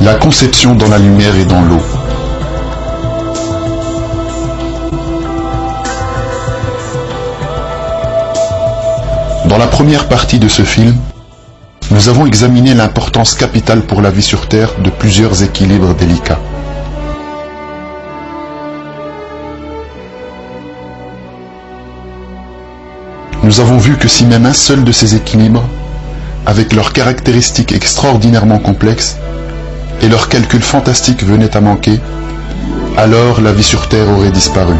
La conception dans la lumière et dans l'eau. Dans la première partie de ce film, nous avons examiné l'importance capitale pour la vie sur Terre de plusieurs équilibres délicats. Nous avons vu que si même un seul de ces équilibres, avec leurs caractéristiques extraordinairement complexes et leurs calculs fantastiques venaient à manquer, alors la vie sur Terre aurait disparu.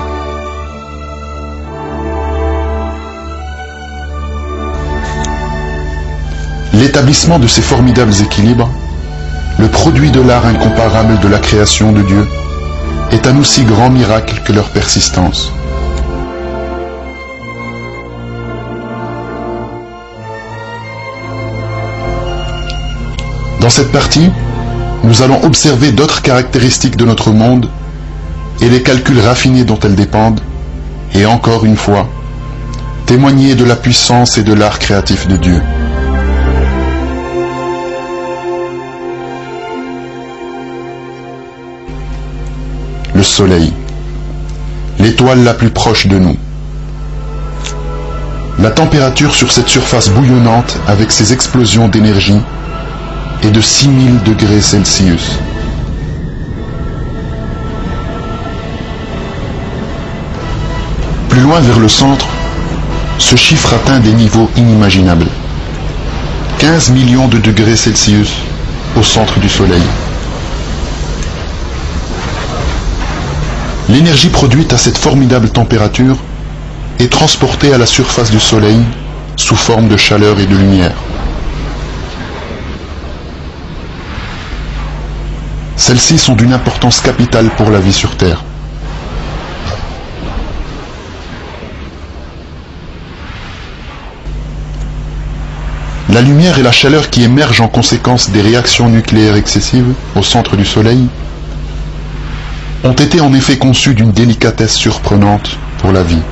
L'établissement de ces formidables équilibres, le produit de l'art incomparable de la création de Dieu, est un aussi grand miracle que leur persistance. Dans cette partie, nous allons observer d'autres caractéristiques de notre monde et les calculs raffinés dont elles dépendent, et encore une fois, témoigner de la puissance et de l'art créatif de Dieu. Le Soleil, l'étoile la plus proche de nous. La température sur cette surface bouillonnante avec ses explosions d'énergie est de 6000 degrés Celsius. Plus loin vers le centre, ce chiffre atteint des niveaux inimaginables. 15 millions de degrés Celsius au centre du Soleil. L'énergie produite à cette formidable température est transportée à la surface du Soleil sous forme de chaleur et de lumière. Celles-ci sont d'une importance capitale pour la vie sur Terre. La lumière et la chaleur qui émergent en conséquence des réactions nucléaires excessives au centre du Soleil ont été en effet conçues d'une délicatesse surprenante pour la vie.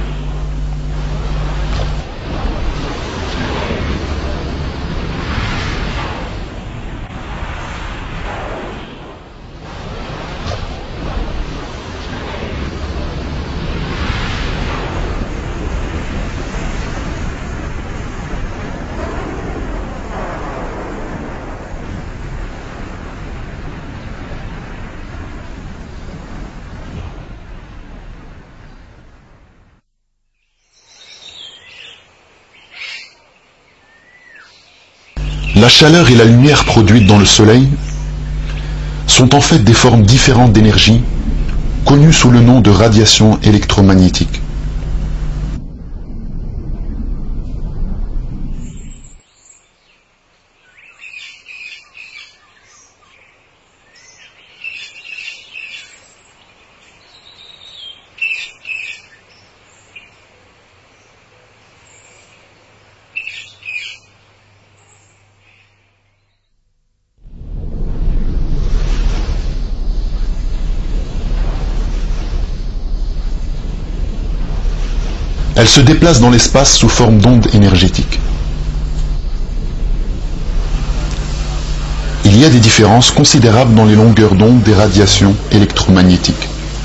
La chaleur et la lumière produites dans le Soleil sont en fait des formes différentes d'énergie, connues sous le nom de radiation électromagnétique. Elles se déplacent dans l'espace sous forme d'ondes énergétiques. Il y a des différences considérables dans les longueurs d'onde des radiations électromagnétiques.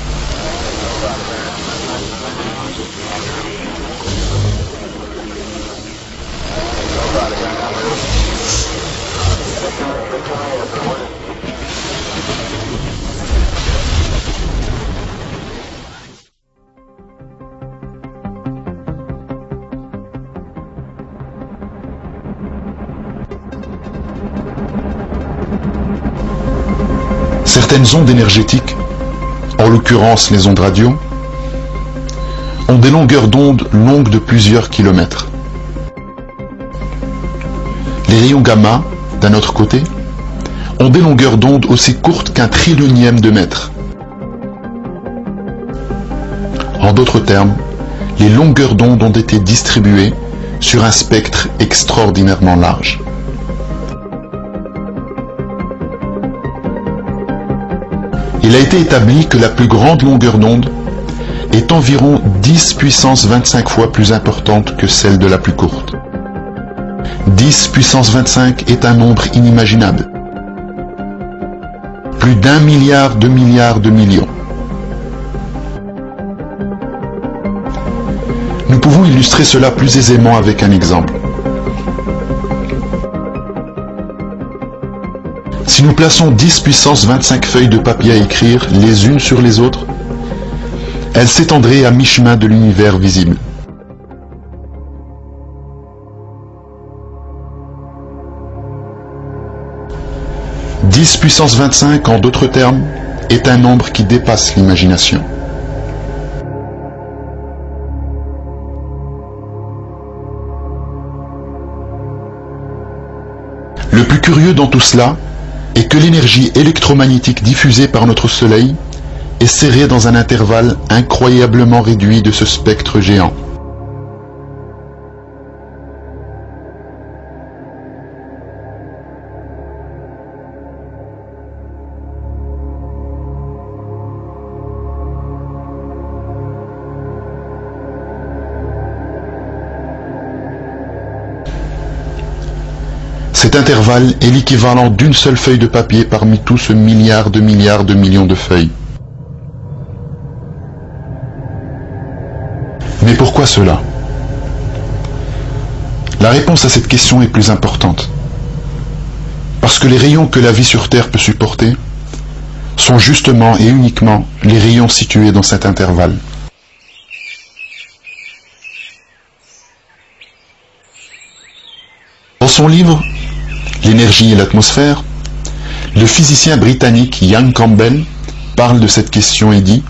Certaines ondes énergétiques, en l'occurrence les ondes radio, ont des longueurs d'onde longues de plusieurs kilomètres. Les rayons gamma, d'un autre côté, ont des longueurs d'onde aussi courtes qu'un trillionième de mètre. En d'autres termes, les longueurs d'onde ont été distribuées sur un spectre extraordinairement large. Il a été établi que la plus grande longueur d'onde est environ 10 puissance 25 fois plus importante que celle de la plus courte. 10 puissance 25 est un nombre inimaginable. plus d'1 milliard de milliards de millions. Nous pouvons illustrer cela plus aisément avec un exemple. Si nous plaçons 10 puissance 25 feuilles de papier à écrire les unes sur les autres, elles s'étendraient à mi-chemin de l'univers visible. « 10 puissance 25, en d'autres termes, est un nombre qui dépasse l'imagination. Le plus curieux dans tout cela est que l'énergie électromagnétique diffusée par notre Soleil est serrée dans un intervalle incroyablement réduit de ce spectre géant. Cet intervalle est l'équivalent d'une seule feuille de papier parmi tout ce milliard de millions de feuilles. Mais pourquoi cela? La réponse à cette question est plus importante. Parce que les rayons que la vie sur Terre peut supporter sont justement et uniquement les rayons situés dans cet intervalle. Dans son livre L'énergie et l'atmosphère, le physicien britannique Ian Campbell parle de cette question et dit: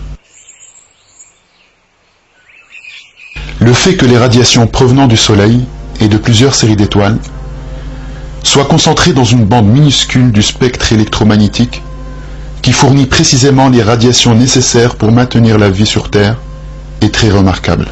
le fait que les radiations provenant du Soleil et de plusieurs séries d'étoiles soient concentrées dans une bande minuscule du spectre électromagnétique qui fournit précisément les radiations nécessaires pour maintenir la vie sur Terre est très remarquable.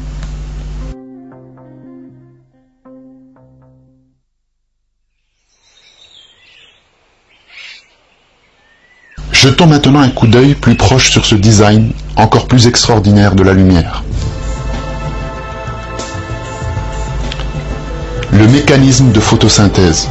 Jetons maintenant un coup d'œil plus proche sur ce design encore plus extraordinaire de la lumière. Le mécanisme de photosynthèse.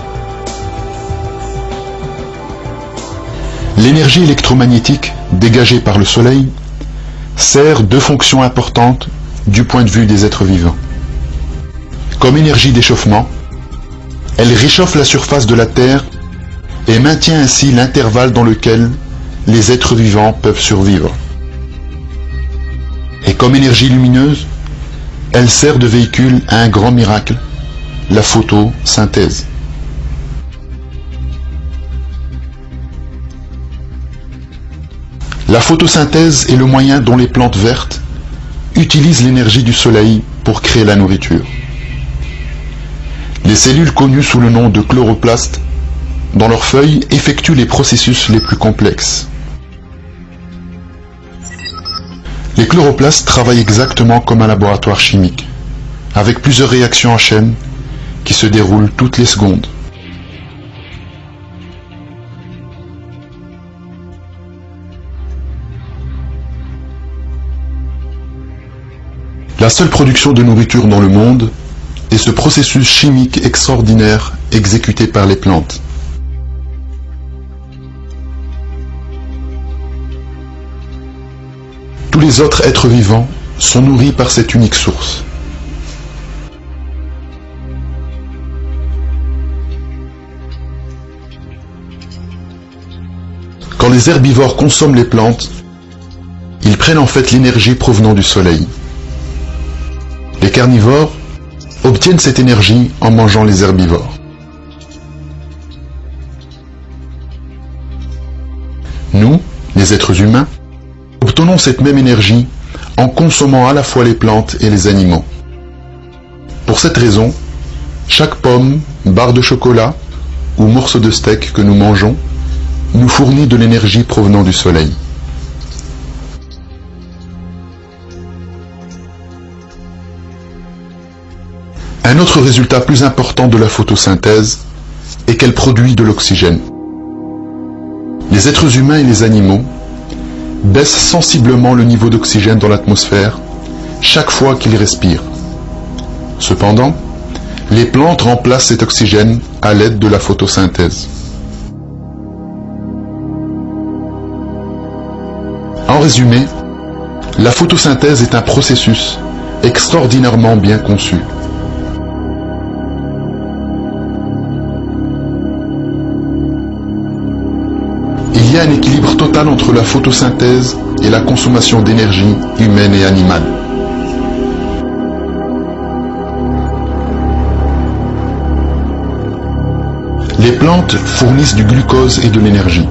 L'énergie électromagnétique dégagée par le Soleil sert deux fonctions importantes du point de vue des êtres vivants. Comme énergie d'échauffement, elle réchauffe la surface de la Terre et maintient ainsi l'intervalle dans lequel les êtres vivants peuvent survivre. Et comme énergie lumineuse, elle sert de véhicule à un grand miracle, la photosynthèse. La photosynthèse est le moyen dont les plantes vertes utilisent l'énergie du soleil pour créer la nourriture. Les cellules connues sous le nom de chloroplastes dans leurs feuilles effectuent les processus les plus complexes. Les chloroplastes travaillent exactement comme un laboratoire chimique, avec plusieurs réactions en chaîne qui se déroulent toutes les secondes. La seule production de nourriture dans le monde est ce processus chimique extraordinaire exécuté par les plantes. Tous les autres êtres vivants sont nourris par cette unique source. Quand les herbivores consomment les plantes, ils prennent en fait l'énergie provenant du soleil. Les carnivores obtiennent cette énergie en mangeant les herbivores. Nous, les êtres humains, obtenons cette même énergie en consommant à la fois les plantes et les animaux. Pour cette raison, chaque pomme, barre de chocolat ou morceau de steak que nous mangeons nous fournit de l'énergie provenant du soleil. Un autre résultat plus important de la photosynthèse est qu'elle produit de l'oxygène. Les êtres humains et les animaux baissent sensiblement le niveau d'oxygène dans l'atmosphère chaque fois qu'ils respirent. Cependant, les plantes remplacent cet oxygène à l'aide de la photosynthèse. En résumé, la photosynthèse est un processus extraordinairement bien conçu. Il y a un équilibre total entre la photosynthèse et la consommation d'énergie humaine et animale. Les plantes fournissent du glucose et de l'énergie.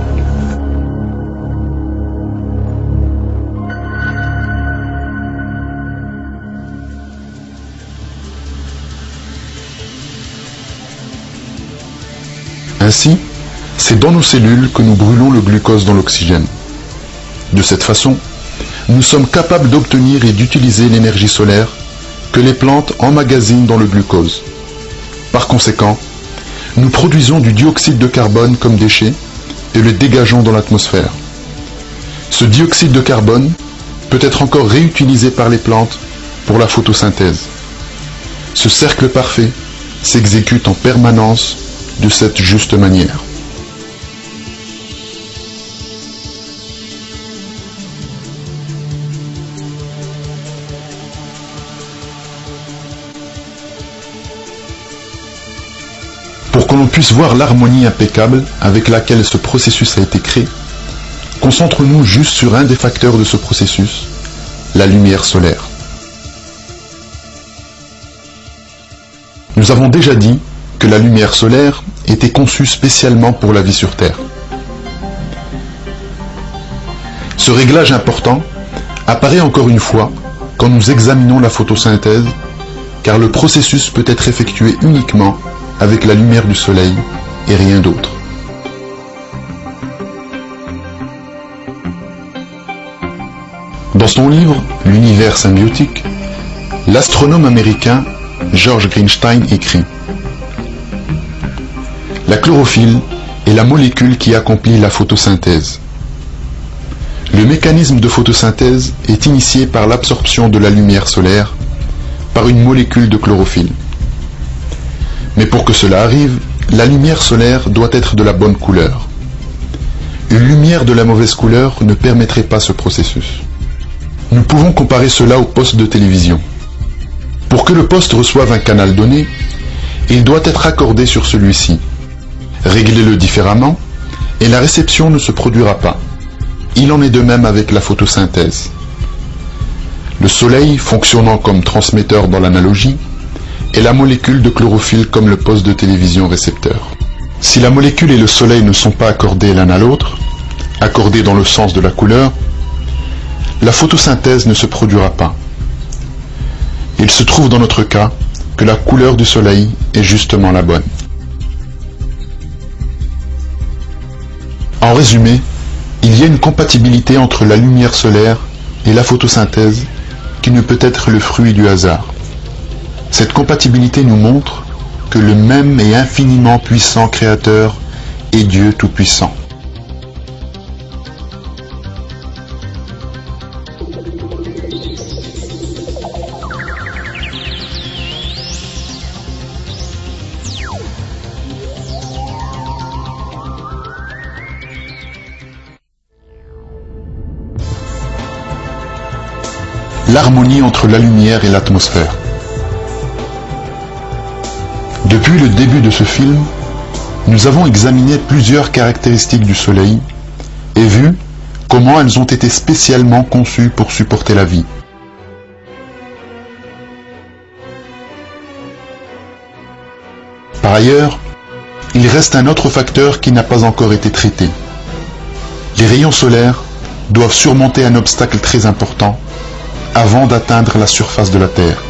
Ainsi, c'est dans nos cellules que nous brûlons le glucose dans l'oxygène. De cette façon, nous sommes capables d'obtenir et d'utiliser l'énergie solaire que les plantes emmagasinent dans le glucose. Par conséquent, nous produisons du dioxyde de carbone comme déchet et le dégageons dans l'atmosphère. Ce dioxyde de carbone peut être encore réutilisé par les plantes pour la photosynthèse. Ce cercle parfait s'exécute en permanence de cette juste manière. Pour que l'on puisse voir l'harmonie impeccable avec laquelle ce processus a été créé, concentrons-nous juste sur un des facteurs de ce processus, la lumière solaire. Nous avons déjà dit que la lumière solaire était conçue spécialement pour la vie sur Terre. Ce réglage important apparaît encore une fois quand nous examinons la photosynthèse, car le processus peut être effectué uniquement avec la lumière du soleil et rien d'autre. Dans son livre « L'univers symbiotique », l'astronome américain George Greenstein écrit: la chlorophylle est la molécule qui accomplit la photosynthèse. Le mécanisme de photosynthèse est initié par l'absorption de la lumière solaire par une molécule de chlorophylle. Mais pour que cela arrive, la lumière solaire doit être de la bonne couleur. Une lumière de la mauvaise couleur ne permettrait pas ce processus. Nous pouvons comparer cela au poste de télévision. Pour que le poste reçoive un canal donné, il doit être accordé sur celui-ci. Réglez-le différemment, et la réception ne se produira pas. Il en est de même avec la photosynthèse. Le soleil fonctionnant comme transmetteur dans l'analogie, et la molécule de chlorophylle comme le poste de télévision récepteur. Si la molécule et le soleil ne sont pas accordés l'un à l'autre, accordés dans le sens de la couleur, la photosynthèse ne se produira pas. Il se trouve dans notre cas que la couleur du soleil est justement la bonne. En résumé, il y a une compatibilité entre la lumière solaire et la photosynthèse qui ne peut être le fruit du hasard. Cette compatibilité nous montre que le même et infiniment puissant Créateur est Dieu Tout-Puissant. L'harmonie entre la lumière et l'atmosphère. Depuis le début de ce film, nous avons examiné plusieurs caractéristiques du Soleil et vu comment elles ont été spécialement conçues pour supporter la vie. Par ailleurs, il reste un autre facteur qui n'a pas encore été traité. Les rayons solaires doivent surmonter un obstacle très important avant d'atteindre la surface de la Terre.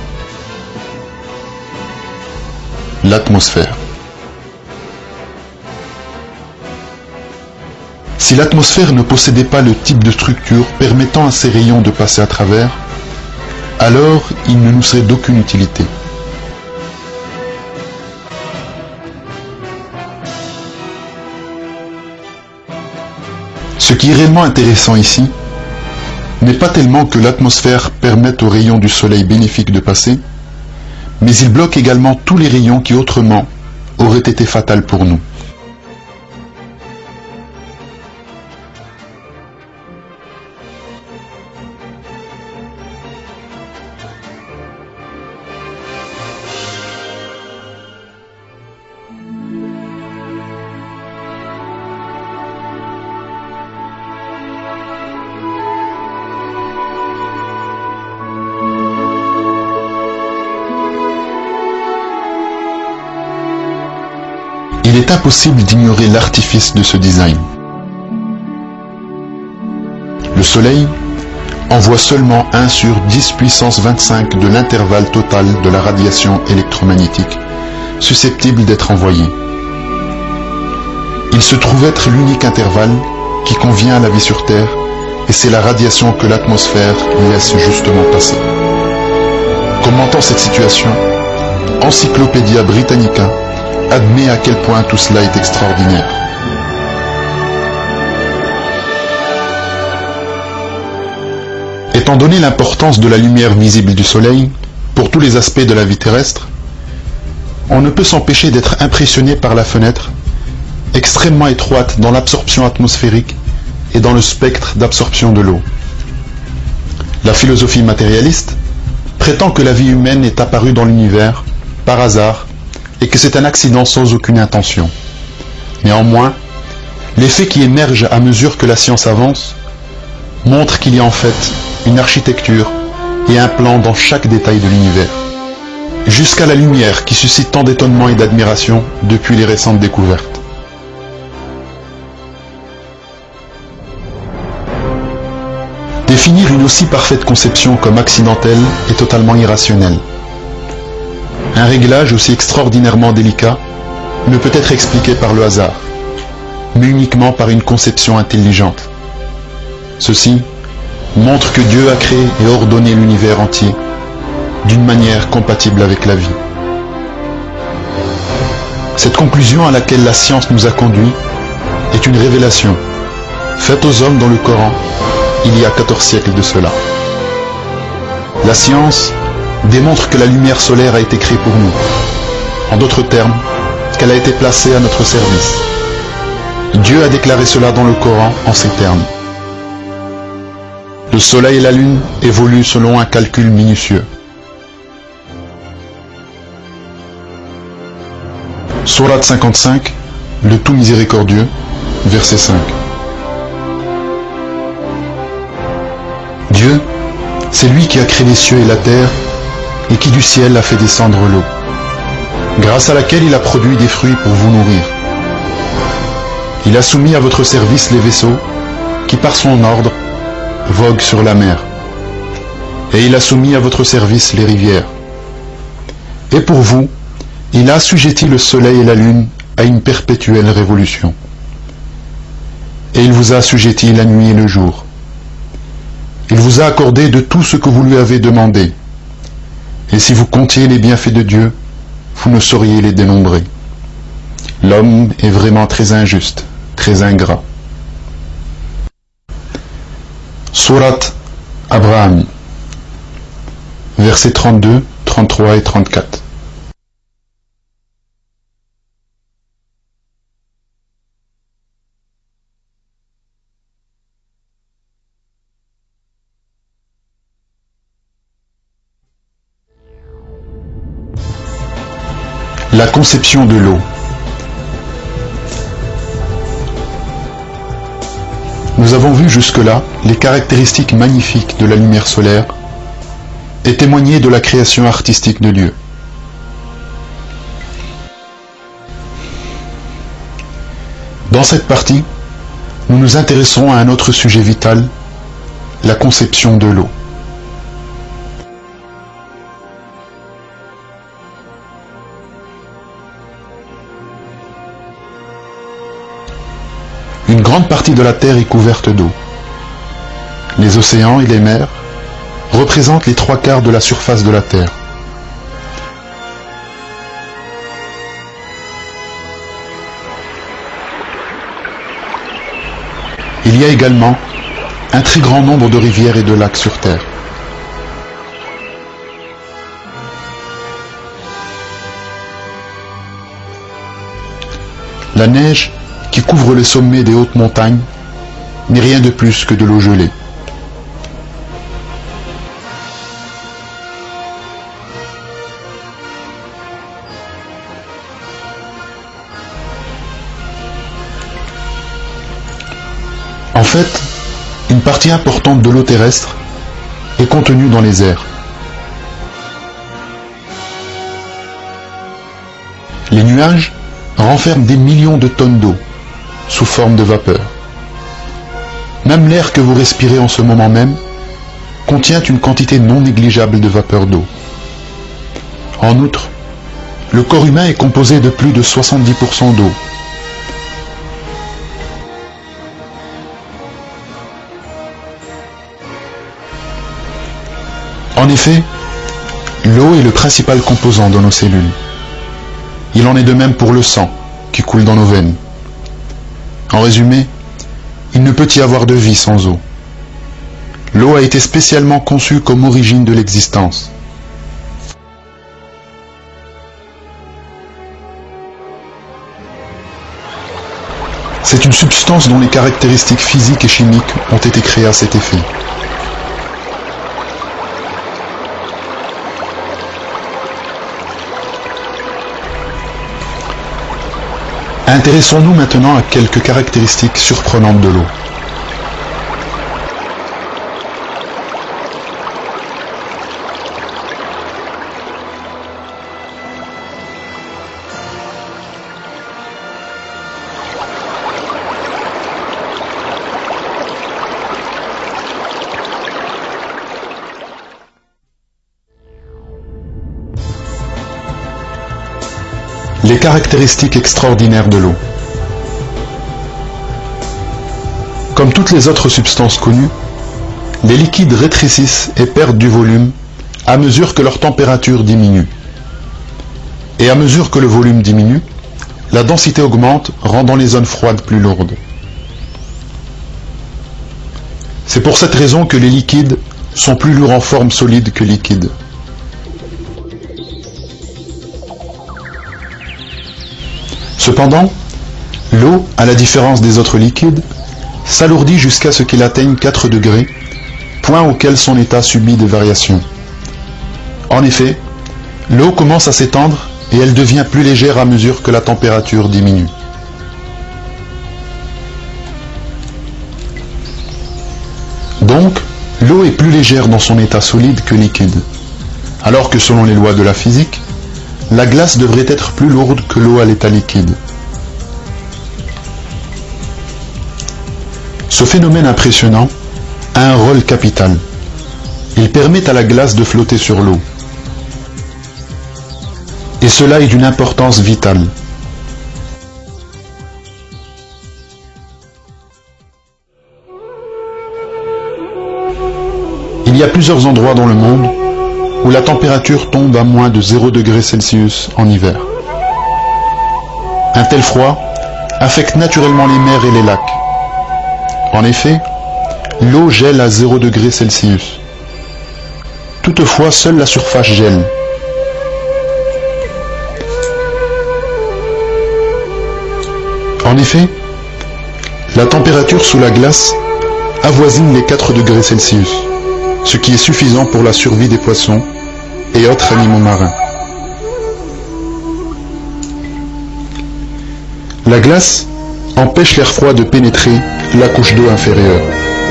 L'atmosphère. Si l'atmosphère ne possédait pas le type de structure permettant à ces rayons de passer à travers, alors il ne nous serait d'aucune utilité. Ce qui est réellement intéressant ici n'est pas tellement que l'atmosphère permette aux rayons du soleil bénéfiques de passer, mais il bloque également tous les rayons qui autrement auraient été fatals pour nous. Il est impossible d'ignorer l'artifice de ce design. Le Soleil envoie seulement 1 sur 10 puissance 25 de l'intervalle total de la radiation électromagnétique susceptible d'être envoyée. Il se trouve être l'unique intervalle qui convient à la vie sur Terre, et c'est la radiation que l'atmosphère laisse justement passer. Commentant cette situation, Encyclopædia Britannica admet à quel point tout cela est extraordinaire. Étant donné l'importance de la lumière visible du Soleil pour tous les aspects de la vie terrestre, on ne peut s'empêcher d'être impressionné par la fenêtre, extrêmement étroite dans l'absorption atmosphérique et dans le spectre d'absorption de l'eau. La philosophie matérialiste prétend que la vie humaine est apparue dans l'univers par hasard et que c'est un accident sans aucune intention. Néanmoins, les faits qui émergent à mesure que la science avance montrent qu'il y a en fait une architecture et un plan dans chaque détail de l'univers, jusqu'à la lumière qui suscite tant d'étonnement et d'admiration depuis les récentes découvertes. Définir une aussi parfaite conception comme accidentelle est totalement irrationnel. Un réglage aussi extraordinairement délicat ne peut être expliqué par le hasard, mais uniquement par une conception intelligente. Ceci montre que Dieu a créé et ordonné l'univers entier d'une manière compatible avec la vie. Cette conclusion à laquelle la science nous a conduits est une révélation faite aux hommes dans le Coran il y a 14 siècles de cela. La science démontre que la lumière solaire a été créée pour nous. En d'autres termes, qu'elle a été placée à notre service. Dieu a déclaré cela dans le Coran en ces termes. Le soleil et la lune évoluent selon un calcul minutieux. Sourate 55, le tout miséricordieux, verset 5. Dieu, c'est lui qui a créé les cieux et la terre et qui du ciel a fait descendre l'eau, grâce à laquelle il a produit des fruits pour vous nourrir. Il a soumis à votre service les vaisseaux qui, par son ordre, voguent sur la mer. Et il a soumis à votre service les rivières. Et pour vous, il a assujetti le soleil et la lune à une perpétuelle révolution. Et il vous a assujetti la nuit et le jour. Il vous a accordé de tout ce que vous lui avez demandé. Et si vous comptiez les bienfaits de Dieu, vous ne sauriez les dénombrer. L'homme est vraiment très injuste, très ingrat. Sourate Abraham, versets 32, 33 et 34. La conception de l'eau. Nous avons vu jusque-là les caractéristiques magnifiques de la lumière solaire et témoigné de la création artistique de Dieu. Dans cette partie, nous nous intéressons à un autre sujet vital, la conception de l'eau. Une grande partie de la Terre est couverte d'eau. Les océans et les mers représentent les 3/4 de la surface de la Terre. Il y a également un très grand nombre de rivières et de lacs sur Terre. La neige qui couvre les sommets des hautes montagnes n'est rien de plus que de l'eau gelée. En fait, une partie importante de l'eau terrestre est contenue dans les airs. Les nuages renferme des millions de tonnes d'eau sous forme de vapeur. Même l'air que vous respirez en ce moment même contient une quantité non négligeable de vapeur d'eau. En outre, le corps humain est composé de plus de 70% d'eau. En effet, l'eau est le principal composant dans nos cellules. Il en est de même pour le sang qui coule dans nos veines. En résumé, il ne peut y avoir de vie sans eau. L'eau a été spécialement conçue comme origine de l'existence. C'est une substance dont les caractéristiques physiques et chimiques ont été créées à cet effet. Intéressons-nous maintenant à quelques caractéristiques surprenantes de l'eau. Les caractéristiques extraordinaires de l'eau. Comme toutes les autres substances connues, les liquides rétrécissent et perdent du volume à mesure que leur température diminue. Et à mesure que le volume diminue, la densité augmente, rendant les zones froides plus lourdes. C'est pour cette raison que les liquides sont plus lourds en forme solide que liquide. Cependant, l'eau, à la différence des autres liquides, s'alourdit jusqu'à ce qu'elle atteigne 4 degrés, point auquel son état subit des variations. En effet, l'eau commence à s'étendre et elle devient plus légère à mesure que la température diminue. Donc, l'eau est plus légère dans son état solide que liquide, alors que selon les lois de la physique, la glace devrait être plus lourde que l'eau à l'état liquide. Ce phénomène impressionnant a un rôle capital. Il permet à la glace de flotter sur l'eau. Et cela est d'une importance vitale. Il y a plusieurs endroits dans le monde où la température tombe à moins de 0 degré Celsius en hiver. Un tel froid affecte naturellement les mers et les lacs. En effet, l'eau gèle à 0 degré Celsius. Toutefois, seule la surface gèle. En effet, la température sous la glace avoisine les 4 degrés Celsius, ce qui est suffisant pour la survie des poissons et autres animaux marins. La glace empêche l'air froid de pénétrer la couche d'eau inférieure.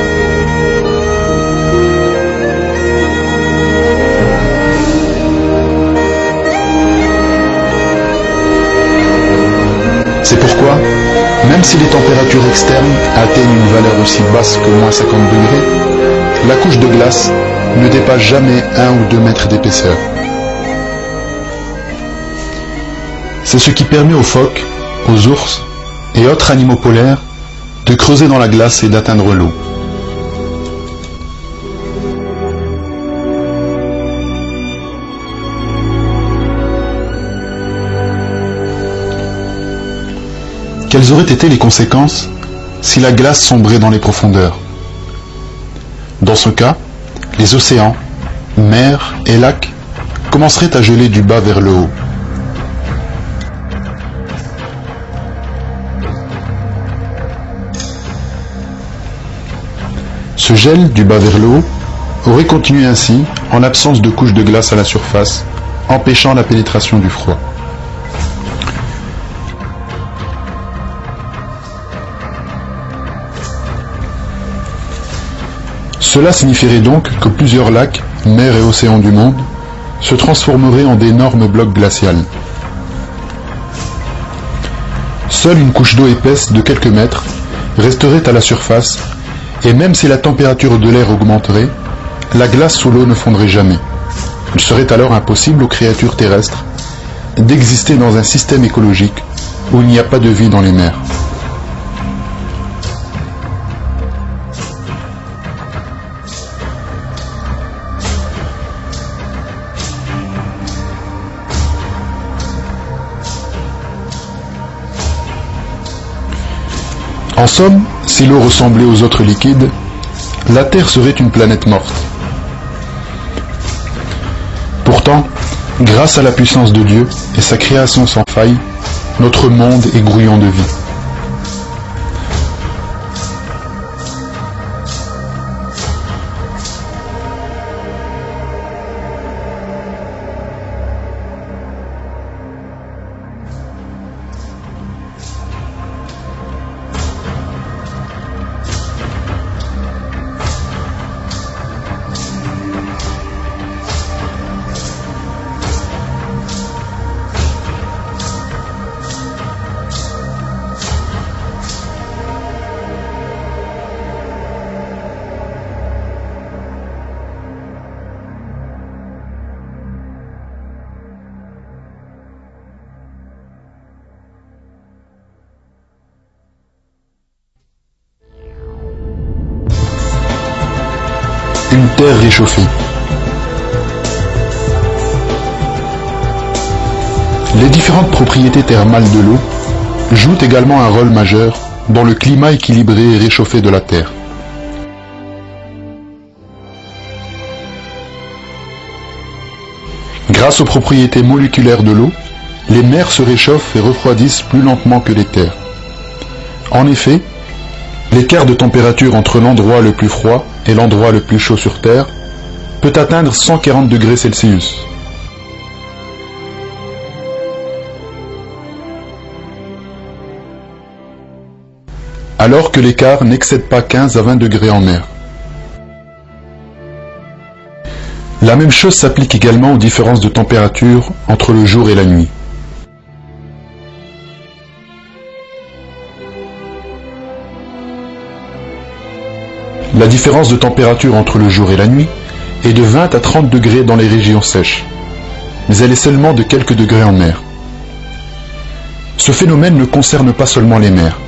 C'est pourquoi, même si les températures externes atteignent une valeur aussi basse que moins 50 degrés, la couche de glace ne dépasse jamais 1 ou 2 mètres d'épaisseur. C'est ce qui permet aux phoques, aux ours et autres animaux polaires de creuser dans la glace et d'atteindre l'eau. Quelles auraient été les conséquences si la glace sombrait dans les profondeurs? Dans ce cas, les océans, mers et lacs commenceraient à geler du bas vers le haut. Ce gel du bas vers le haut aurait continué ainsi en l'absence de couches de glace à la surface, empêchant la pénétration du froid. Cela signifierait donc que plusieurs lacs, mers et océans du monde se transformeraient en d'énormes blocs glacials. Seule une couche d'eau épaisse de quelques mètres resterait à la surface, et même si la température de l'air augmenterait, la glace sous l'eau ne fondrait jamais. Il serait alors impossible aux créatures terrestres d'exister dans un système écologique où il n'y a pas de vie dans les mers. En somme, si l'eau ressemblait aux autres liquides, la Terre serait une planète morte. Pourtant, grâce à la puissance de Dieu et sa création sans faille, notre monde est grouillant de vie. Une terre réchauffée. Les différentes propriétés thermales de l'eau jouent également un rôle majeur dans le climat équilibré et réchauffé de la Terre. Grâce aux propriétés moléculaires de l'eau, les mers se réchauffent et refroidissent plus lentement que les terres. En effet, l'écart de température entre l'endroit le plus froid et l'endroit le plus chaud sur Terre peut atteindre 140 degrés Celsius. Alors que l'écart n'excède pas 15 à 20 degrés en mer. La même chose s'applique également aux différences de température entre le jour et la nuit. La différence de température entre le jour et la nuit est de 20 à 30 degrés dans les régions sèches, mais elle est seulement de quelques degrés en mer. Ce phénomène ne concerne pas seulement les mers.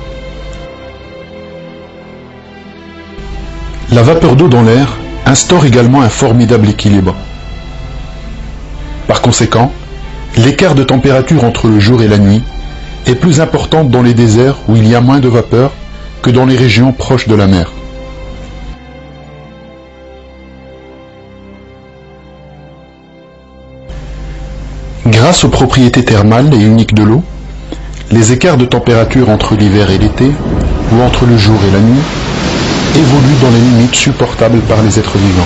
La vapeur d'eau dans l'air instaure également un formidable équilibre. Par conséquent, l'écart de température entre le jour et la nuit est plus important dans les déserts où il y a moins de vapeur que dans les régions proches de la mer. Grâce aux propriétés thermales et uniques de l'eau, les écarts de température entre l'hiver et l'été, ou entre le jour et la nuit, évoluent dans les limites supportables par les êtres vivants.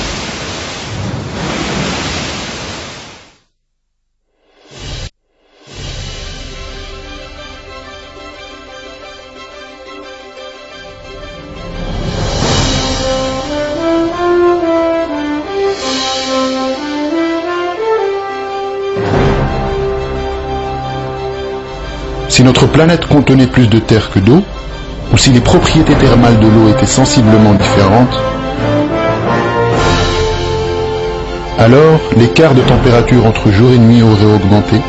Si notre planète contenait plus de terre que d'eau, ou si les propriétés thermales de l'eau étaient sensiblement différentes, alors l'écart de température entre jour et nuit aurait augmenté,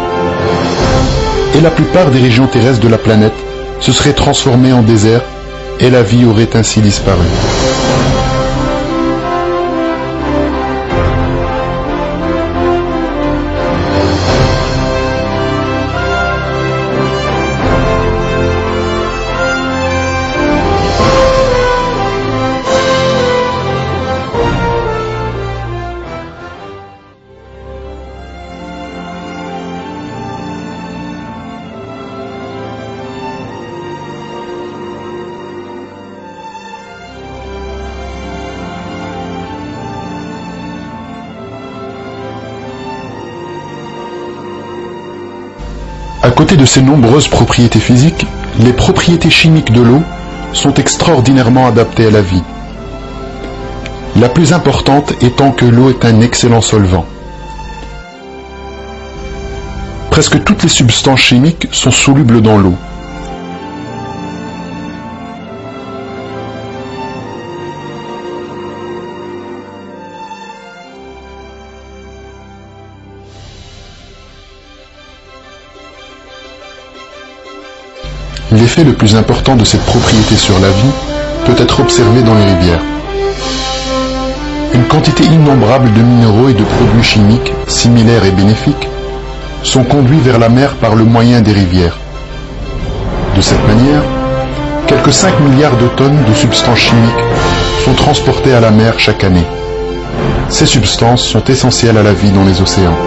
et la plupart des régions terrestres de la planète se seraient transformées en désert, et la vie aurait ainsi disparu. À côté de ces nombreuses propriétés physiques, les propriétés chimiques de l'eau sont extraordinairement adaptées à la vie. La plus importante étant que l'eau est un excellent solvant. Presque toutes les substances chimiques sont solubles dans l'eau. L'effet le plus important de cette propriété sur la vie peut être observé dans les rivières. Une quantité innombrable de minéraux et de produits chimiques, similaires et bénéfiques, sont conduits vers la mer par le moyen des rivières. De cette manière, quelques 5 milliards de tonnes de substances chimiques sont transportées à la mer chaque année. Ces substances sont essentielles à la vie dans les océans.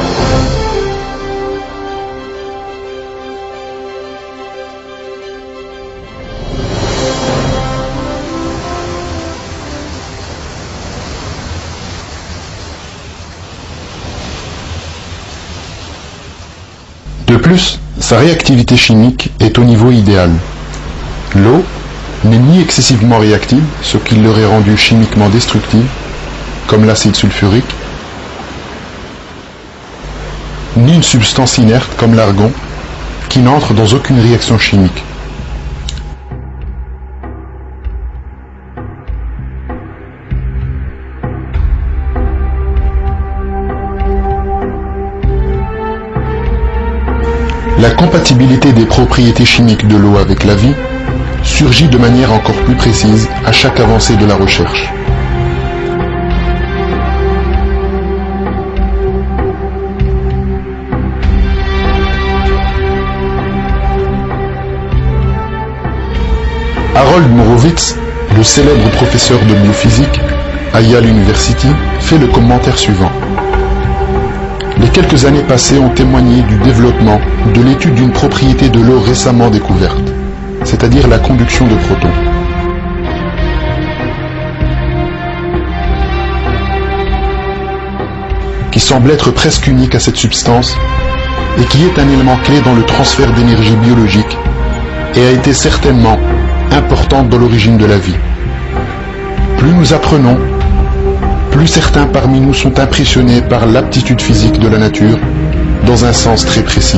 De plus, sa réactivité chimique est au niveau idéal. L'eau n'est ni excessivement réactive, ce qui l'aurait rendue chimiquement destructive, comme l'acide sulfurique, ni une substance inerte comme l'argon, qui n'entre dans aucune réaction chimique. La compatibilité des propriétés chimiques de l'eau avec la vie surgit de manière encore plus précise à chaque avancée de la recherche. Harold Morowitz, le célèbre professeur de biophysique à Yale University, fait le commentaire suivant. Les quelques années passées ont témoigné du développement de l'étude d'une propriété de l'eau récemment découverte, c'est-à-dire la conduction de protons. Qui semble être presque unique à cette substance et qui est un élément clé dans le transfert d'énergie biologique et a été certainement importante dans l'origine de la vie. Plus nous apprenons, plus certains parmi nous sont impressionnés par l'aptitude physique de la nature dans un sens très précis.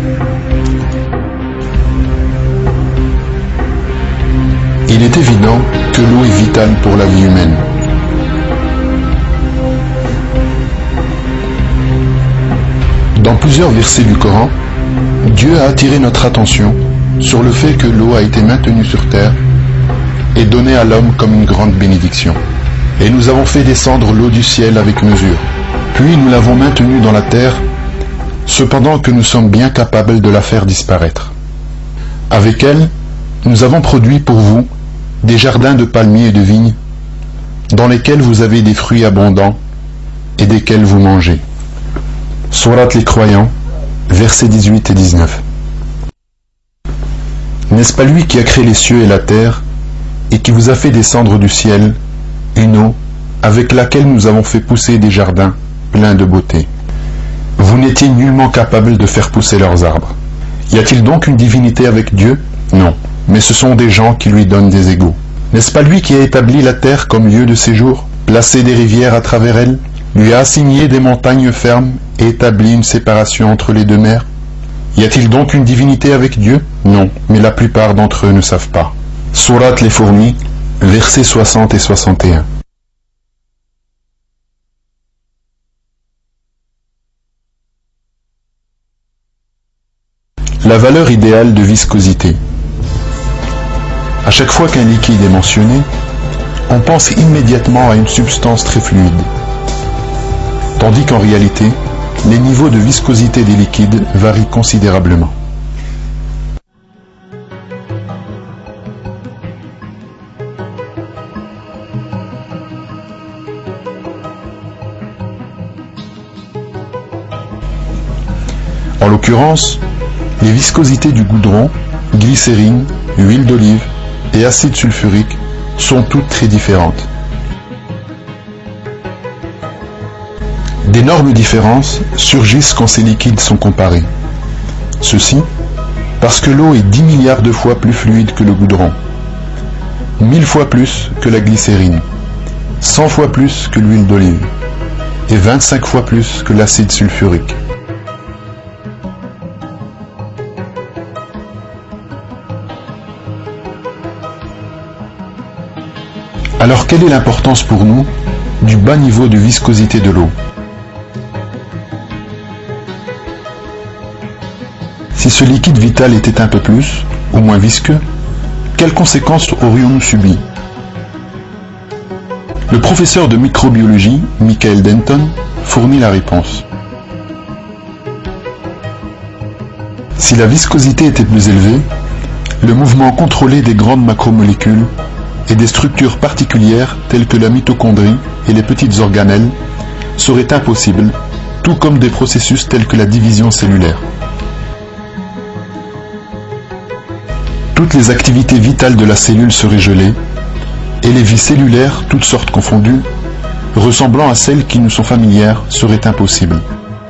Il est évident que l'eau est vitale pour la vie humaine. Dans plusieurs versets du Coran, Dieu a attiré notre attention sur le fait que l'eau a été maintenue sur terre et donnée à l'homme comme une grande bénédiction. Et nous avons fait descendre l'eau du ciel avec mesure. Puis nous l'avons maintenue dans la terre, cependant que nous sommes bien capables de la faire disparaître. Avec elle, nous avons produit pour vous des jardins de palmiers et de vignes, dans lesquels vous avez des fruits abondants et desquels vous mangez. Sourate les croyants, versets 18 et 19. N'est-ce pas lui qui a créé les cieux et la terre, et qui vous a fait descendre du ciel une eau avec laquelle nous avons fait pousser des jardins pleins de beauté. Vous n'étiez nullement capable de faire pousser leurs arbres. Y a-t-il donc une divinité avec Dieu? Non, mais ce sont des gens qui lui donnent des égaux. N'est-ce pas lui qui a établi la terre comme lieu de séjour, placé des rivières à travers elle, lui a assigné des montagnes fermes et établi une séparation entre les deux mers? Y a-t-il donc une divinité avec Dieu? Non, mais la plupart d'entre eux ne savent pas. Sourate les fourmis, versets 60 et 61. La valeur idéale de viscosité. À chaque fois qu'un liquide est mentionné, on pense immédiatement à une substance très fluide. Tandis qu'en réalité, les niveaux de viscosité des liquides varient considérablement. En l'occurrence, les viscosités du goudron, glycérine, huile d'olive et acide sulfurique sont toutes très différentes. D'énormes différences surgissent quand ces liquides sont comparés. Ceci parce que l'eau est 10 milliards de fois plus fluide que le goudron, 1000 fois plus que la glycérine, 100 fois plus que l'huile d'olive et 25 fois plus que l'acide sulfurique. Alors quelle est l'importance pour nous du bas niveau de viscosité de l'eau? Si ce liquide vital était un peu plus, ou moins visqueux, quelles conséquences aurions-nous subies? Le professeur de microbiologie, Michael Denton, fournit la réponse. Si la viscosité était plus élevée, le mouvement contrôlé des grandes macromolécules et des structures particulières telles que la mitochondrie et les petites organelles serait impossible, tout comme des processus tels que la division cellulaire. Toutes les activités vitales de la cellule seraient gelées, et les vies cellulaires, toutes sortes confondues, ressemblant à celles qui nous sont familières, seraient impossibles.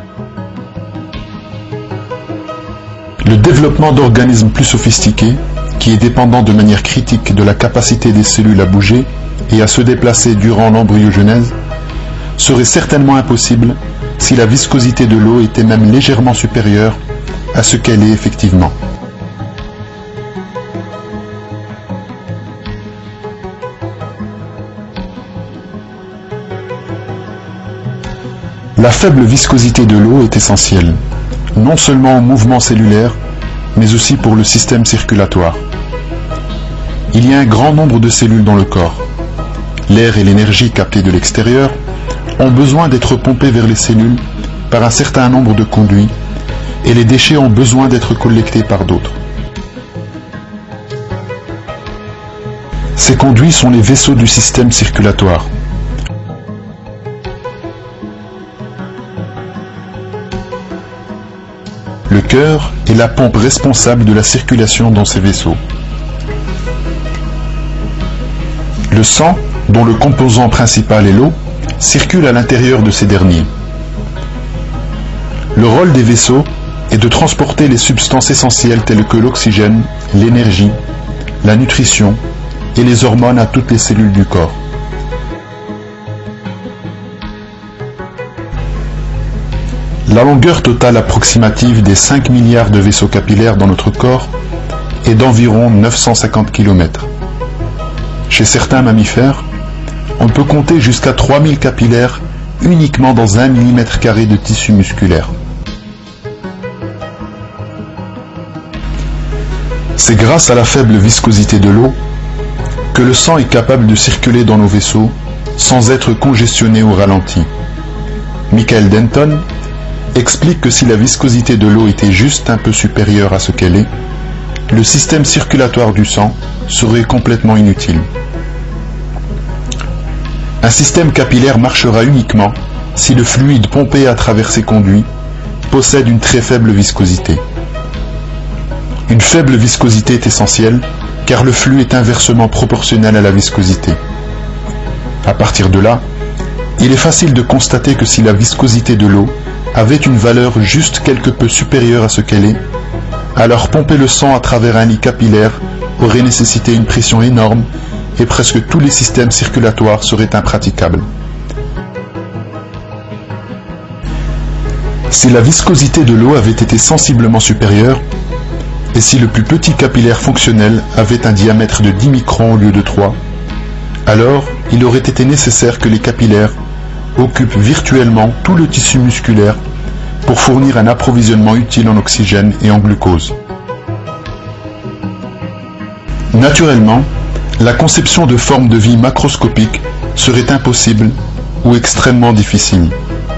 Le développement d'organismes plus sophistiqués, qui est dépendant de manière critique de la capacité des cellules à bouger et à se déplacer durant l'embryogenèse, serait certainement impossible si la viscosité de l'eau était même légèrement supérieure à ce qu'elle est effectivement. La faible viscosité de l'eau est essentielle, non seulement au mouvement cellulaire, mais aussi pour le système circulatoire. Il y a un grand nombre de cellules dans le corps. L'air et l'énergie captée de l'extérieur ont besoin d'être pompés vers les cellules par un certain nombre de conduits, et les déchets ont besoin d'être collectés par d'autres. Ces conduits sont les vaisseaux du système circulatoire. Le cœur est la pompe responsable de la circulation dans ces vaisseaux. Le sang, dont le composant principal est l'eau, circule à l'intérieur de ces derniers. Le rôle des vaisseaux est de transporter les substances essentielles telles que l'oxygène, l'énergie, la nutrition et les hormones à toutes les cellules du corps. La longueur totale approximative des 5 milliards de vaisseaux capillaires dans notre corps est d'environ 950 km. Chez certains mammifères, on peut compter jusqu'à 3000 capillaires uniquement dans 1 mm² de tissu musculaire. C'est grâce à la faible viscosité de l'eau que le sang est capable de circuler dans nos vaisseaux sans être congestionné ou ralenti. Michael Denton explique que si la viscosité de l'eau était juste un peu supérieure à ce qu'elle est, le système circulatoire du sang serait complètement inutile. Un système capillaire marchera uniquement si le fluide pompé à travers ses conduits possède une très faible viscosité. Une faible viscosité est essentielle car le flux est inversement proportionnel à la viscosité. À partir de là, il est facile de constater que si la viscosité de l'eau avait une valeur juste quelque peu supérieure à ce qu'elle est, alors pomper le sang à travers un lit capillaire aurait nécessité une pression énorme et presque tous les systèmes circulatoires seraient impraticables. Si la viscosité de l'eau avait été sensiblement supérieure, et si le plus petit capillaire fonctionnel avait un diamètre de 10 microns au lieu de 3, alors il aurait été nécessaire que les capillaires occupent virtuellement tout le tissu musculaire pour fournir un approvisionnement utile en oxygène et en glucose. Naturellement, la conception de formes de vie macroscopiques serait impossible ou extrêmement difficile.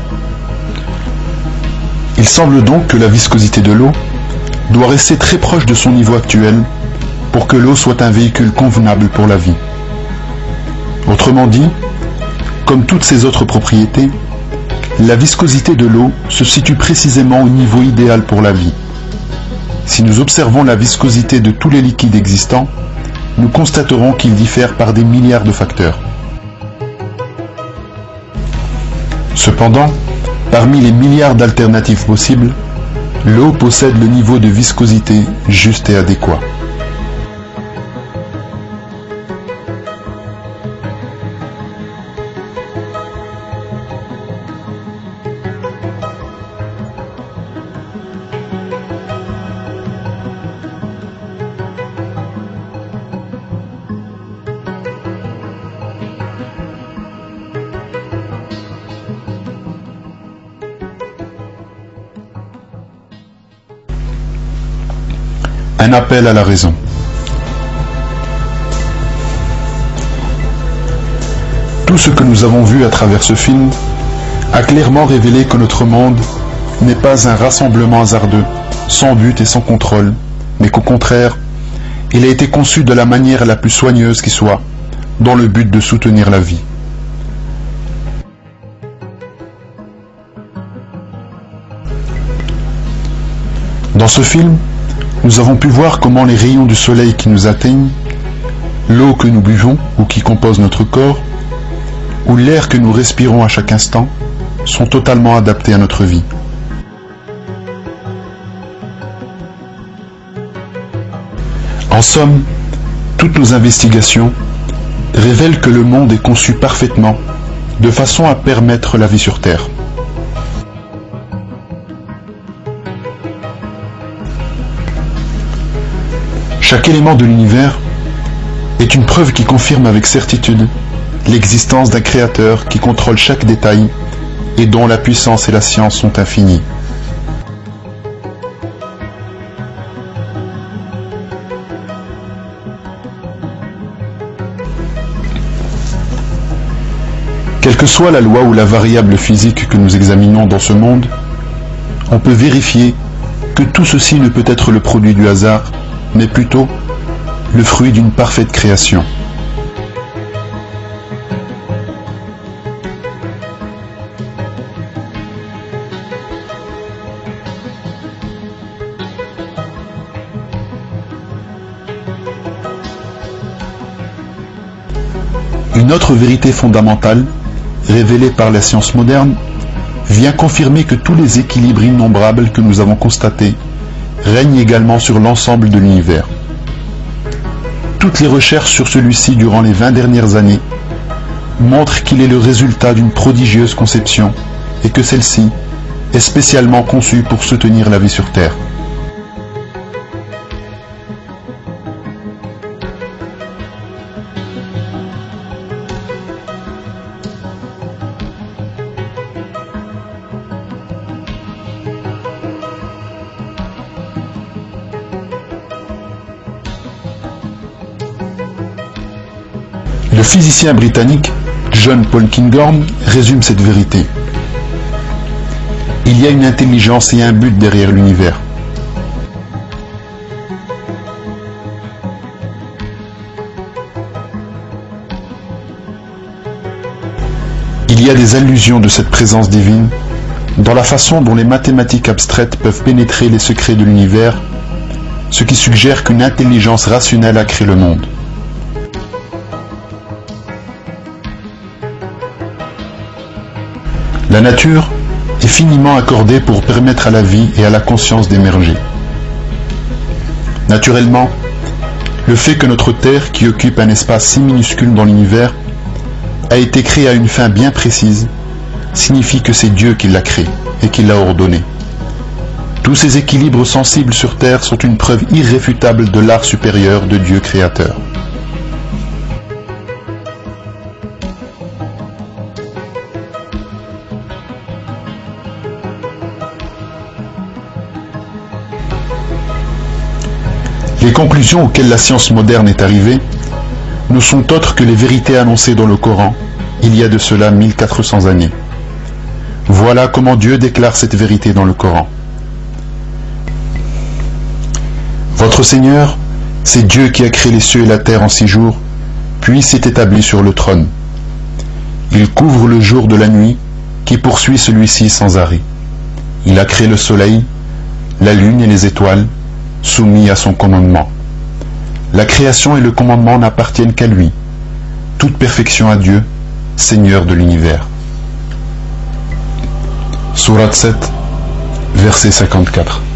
Il semble donc que la viscosité de l'eau doit rester très proche de son niveau actuel pour que l'eau soit un véhicule convenable pour la vie. Autrement dit, comme toutes ses autres propriétés, la viscosité de l'eau se situe précisément au niveau idéal pour la vie. Si nous observons la viscosité de tous les liquides existants, nous constaterons qu'ils diffèrent par des milliards de facteurs. Cependant, parmi les milliards d'alternatives possibles, l'eau possède le niveau de viscosité juste et adéquat. Un appel à la raison. Tout ce que nous avons vu à travers ce film a clairement révélé que notre monde n'est pas un rassemblement hasardeux, sans but et sans contrôle, mais qu'au contraire, il a été conçu de la manière la plus soigneuse qui soit, dans le but de soutenir la vie. Dans ce film, nous avons pu voir comment les rayons du soleil qui nous atteignent, l'eau que nous buvons ou qui compose notre corps, ou l'air que nous respirons à chaque instant, sont totalement adaptés à notre vie. En somme, toutes nos investigations révèlent que le monde est conçu parfaitement, de façon à permettre la vie sur Terre. Chaque élément de l'univers est une preuve qui confirme avec certitude l'existence d'un créateur qui contrôle chaque détail et dont la puissance et la science sont infinies. Quelle que soit la loi ou la variable physique que nous examinons dans ce monde, on peut vérifier que tout ceci ne peut être le produit du hasard, mais plutôt le fruit d'une parfaite création. Une autre vérité fondamentale, révélée par la science moderne, vient confirmer que tous les équilibres innombrables que nous avons constatés règnent également sur l'ensemble de l'univers. Toutes les recherches sur celui-ci durant les 20 dernières années montrent qu'il est le résultat d'une prodigieuse conception et que celle-ci est spécialement conçue pour soutenir la vie sur Terre. Le physicien britannique John Polkinghorne résume cette vérité. Il y a une intelligence et un but derrière l'univers. Il y a des allusions de cette présence divine dans la façon dont les mathématiques abstraites peuvent pénétrer les secrets de l'univers, ce qui suggère qu'une intelligence rationnelle a créé le monde. La nature est finiment accordée pour permettre à la vie et à la conscience d'émerger. Naturellement, le fait que notre Terre, qui occupe un espace si minuscule dans l'univers, a été créée à une fin bien précise, signifie que c'est Dieu qui l'a créée et qui l'a ordonnée. Tous ces équilibres sensibles sur Terre sont une preuve irréfutable de l'art supérieur de Dieu créateur. Les conclusions auxquelles la science moderne est arrivée ne sont autres que les vérités annoncées dans le Coran, il y a de cela 1400 années. Voilà comment Dieu déclare cette vérité dans le Coran. Votre Seigneur, c'est Dieu qui a créé les cieux et la terre en 6 jours, puis s'est établi sur le trône. Il couvre le jour de la nuit, qui poursuit celui-ci sans arrêt. Il a créé le soleil, la lune et les étoiles, soumis à son commandement. La création et le commandement n'appartiennent qu'à lui. Toute perfection à Dieu, Seigneur de l'univers. Sourate 7, verset 54.